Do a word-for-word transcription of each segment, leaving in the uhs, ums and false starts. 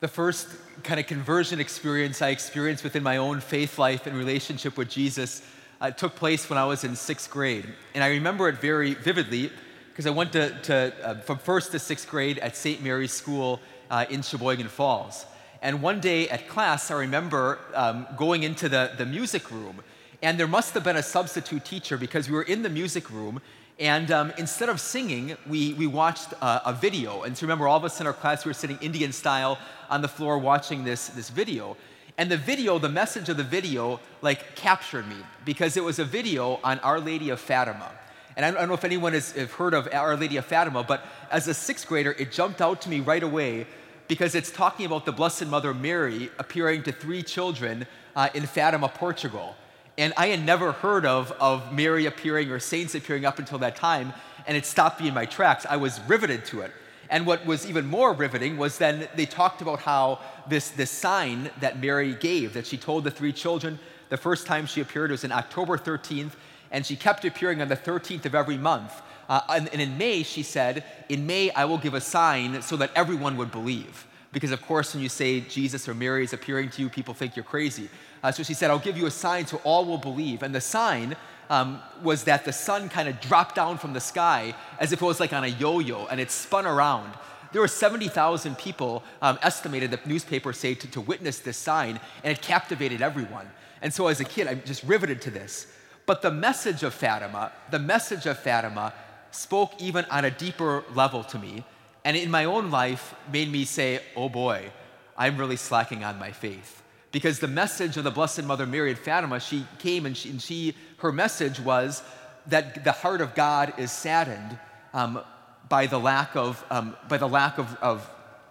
The first kind of conversion experience I experienced within my own faith life and relationship with Jesus uh, took place when I was in sixth grade. And I remember it very vividly because I went to, to uh, from first to sixth grade at Saint Mary's School uh, in Sheboygan Falls. And one day at class, I remember um, going into the, the music room, and there must have been a substitute teacher because we were in the music room, and um, instead of singing, we, we watched uh, a video. And so remember, all of us in our class, we were sitting Indian style on the floor watching this, this video. And the video, the message of the video, like captured me because it was a video on Our Lady of Fatima. And I don't know if anyone has have heard of Our Lady of Fatima, but as a sixth grader, it jumped out to me right away because it's talking about the Blessed Mother Mary appearing to three children uh, in Fatima, Portugal. And I had never heard of, of Mary appearing or saints appearing up until that time, and it stopped me in my tracks. I was riveted to it. And what was even more riveting was then they talked about how this, this sign that Mary gave, that she told the three children, the first time she appeared was on October thirteenth, and she kept appearing on the thirteenth of every month. Uh, and, and in May, she said, in May, I will give a sign so that everyone would believe. Because, of course, when you say Jesus or Mary is appearing to you, people think you're crazy. Uh, so she said, I'll give you a sign so all will believe. And the sign um, was that the sun kind of dropped down from the sky as if it was like on a yo-yo, and it spun around. There were seventy thousand people um, estimated, the newspapers say, to, to witness this sign, and it captivated everyone. And so as a kid, I'm just riveted to this. But the message of Fatima, the message of Fatima spoke even on a deeper level to me, and in my own life made me say, oh boy, I'm really slacking on my faith. Because the message of the Blessed Mother Mary at Fatima, she came and she, and she her message was that the heart of God is saddened um, by the lack of, um, by the lack of, of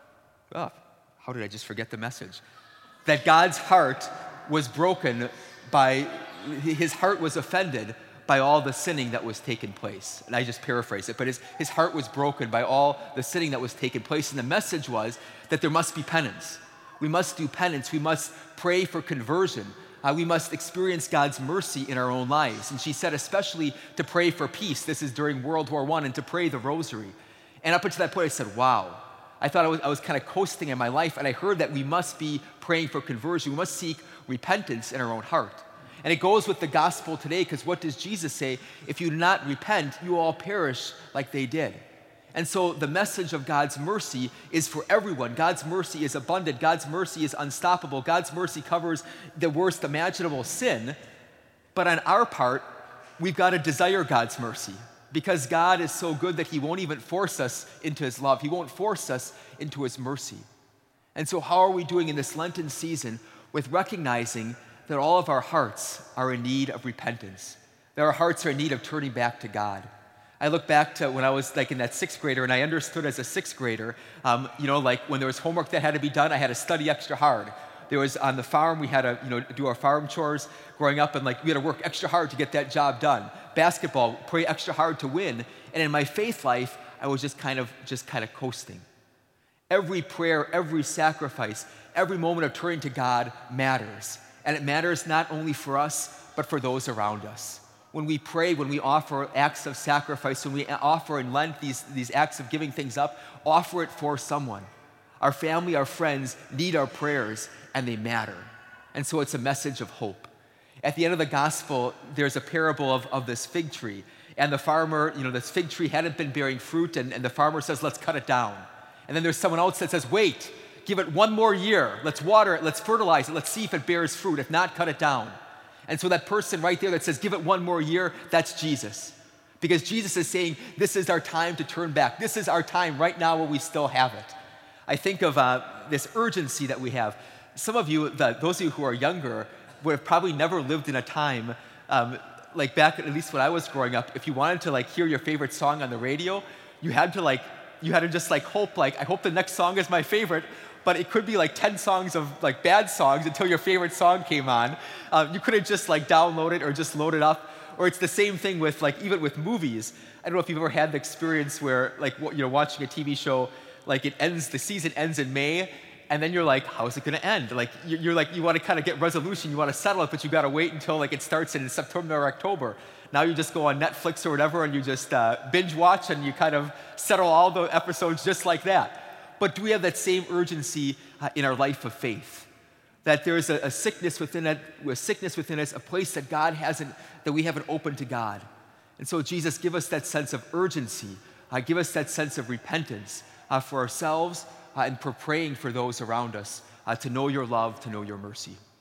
oh, how did I just forget the message? That God's heart was broken by, his heart was offended by all the sinning that was taking place. And I just paraphrase it, but his, his heart was broken by all the sinning that was taking place. And the message was that there must be penance. We must do penance. We must pray for conversion. Uh, we must experience God's mercy in our own lives. And she said especially to pray for peace. This is during World War One, and to pray the rosary. And up until that point, I said, wow. I thought I was, I was kind of coasting in my life, and I heard that we must be praying for conversion. We must seek repentance in our own heart. And it goes with the gospel today, because what does Jesus say? If you do not repent, you all perish like they did. And so the message of God's mercy is for everyone. God's mercy is abundant. God's mercy is unstoppable. God's mercy covers the worst imaginable sin. But on our part, we've got to desire God's mercy, because God is so good that he won't even force us into his love. He won't force us into his mercy. And so how are we doing in this Lenten season with recognizing that all of our hearts are in need of repentance, that our hearts are in need of turning back to God? I look back to when I was like in that sixth grader, and I understood as a sixth grader, um, you know, like when there was homework that had to be done, I had to study extra hard. There was on the farm, we had to, you know, do our farm chores growing up, and like we had to work extra hard to get that job done. Basketball, pray extra hard to win. And in my faith life, I was just kind of, just kind of coasting. Every prayer, every sacrifice, every moment of turning to God matters. And it matters not only for us, but for those around us. When we pray, when we offer acts of sacrifice, when we offer and lend these, these acts of giving things up, offer it for someone. Our family, our friends need our prayers, and they matter. And so it's a message of hope. At the end of the gospel, there's a parable of, of this fig tree. And the farmer, you know, this fig tree hadn't been bearing fruit, and, and the farmer says, let's cut it down. And then there's someone else that says, wait, give it one more year. Let's water it, let's fertilize it, let's see if it bears fruit. If not, cut it down. And so that person right there that says, give it one more year, that's Jesus. Because Jesus is saying, this is our time to turn back. This is our time right now where we still have it. I think of uh, this urgency that we have. Some of you, the, those of you who are younger, would have probably never lived in a time, um, like back at least when I was growing up, if you wanted to like hear your favorite song on the radio, you had to like, you had to just like hope, like, I hope the next song is my favorite, but it could be like ten songs of like bad songs until your favorite song came on. Uh, you couldn't just like download it or just load it up. Or it's the same thing with like, even with movies. I don't know if you've ever had the experience where like, you know, watching a T V show, like it ends, the season ends in May, and then you're like, how is it gonna end? Like, you're like, you wanna kind of get resolution, you wanna settle it, but you gotta wait until like it starts in September or October. Now you just go on Netflix or whatever, and you just uh, binge watch, and you kind of settle all the episodes just like that. but do we have that same urgency uh, in our life of faith? That there is a, a sickness within it, a sickness within us, a place that God hasn't, that we haven't opened to God. And so Jesus, give us that sense of urgency. Uh, give us that sense of repentance uh, for ourselves uh, and for praying for those around us uh, to know your love, to know your mercy.